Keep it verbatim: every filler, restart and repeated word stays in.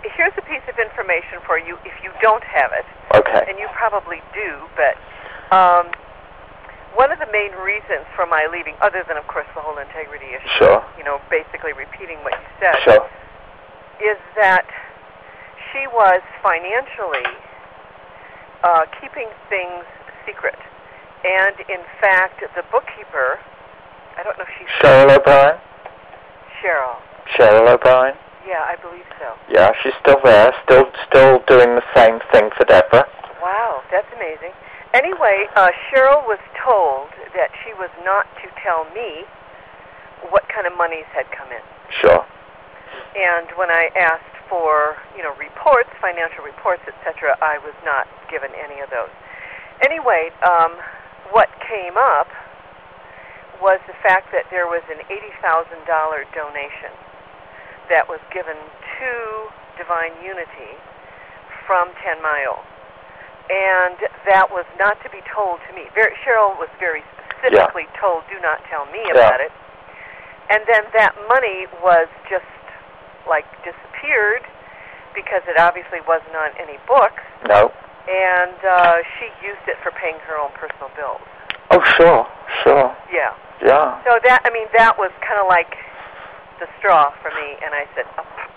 here's a piece of information for you if you don't have it. Okay. And you probably do, but um, one of the main reasons for my leaving, other than, of course, the whole integrity issue, Sure. you know, basically repeating what you said, Sure. is that she was financially uh, keeping things secret. And, in fact, the bookkeeper, I don't know if she's... Cheryl O'Brien? Cheryl. Cheryl O'Brien? Yeah, I believe so. Yeah, she's still there, still still doing the same thing for Deborah. Wow, that's amazing. Anyway, uh, Cheryl was told that she was not to tell me what kind of monies had come in. Sure. And when I asked for, you know, reports, financial reports, et cetera, I was not given any of those. Anyway, um, what came up was the fact that there was an eighty thousand dollars donation that was given to Divine Unity from Ten Mile. And that was not to be told to me. Very, Cheryl was very specifically yeah. told, do not tell me about yeah. it. And then that money was just, like, disappeared because it obviously wasn't on any books. No. And uh, she used it for paying her own personal bills. Oh, sure, sure. Yeah. Yeah. So that, I mean, that was kind of like the straw for me, and I said, oh,